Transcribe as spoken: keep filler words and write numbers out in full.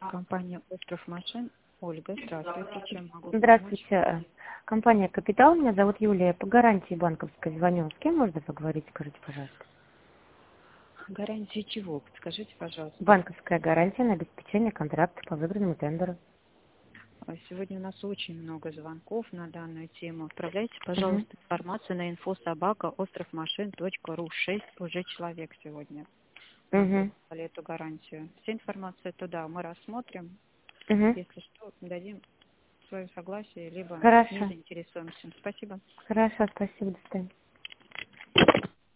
Компания «Остров машин». Ольга, здравствуйте. Чем могу помочь? Здравствуйте. Компания «Капитал». Меня зовут Юлия. По гарантии банковской звоню. С кем можно поговорить? Скажите, пожалуйста. Гарантия чего? Подскажите, пожалуйста. Банковская гарантия на обеспечение контракта по выигранному тендеру. А Сегодня у нас очень много звонков на данную тему. Отправляйте, Угу. пожалуйста, информацию на инфо собака остров машин точка ру. Шесть уже человек сегодня нам Угу. прислали эту гарантию. Вся информация туда мы рассмотрим. Угу. Если что, дадим свое согласие, либо не Хорошо. заинтересуемся. Спасибо. Хорошо, спасибо. До свидания.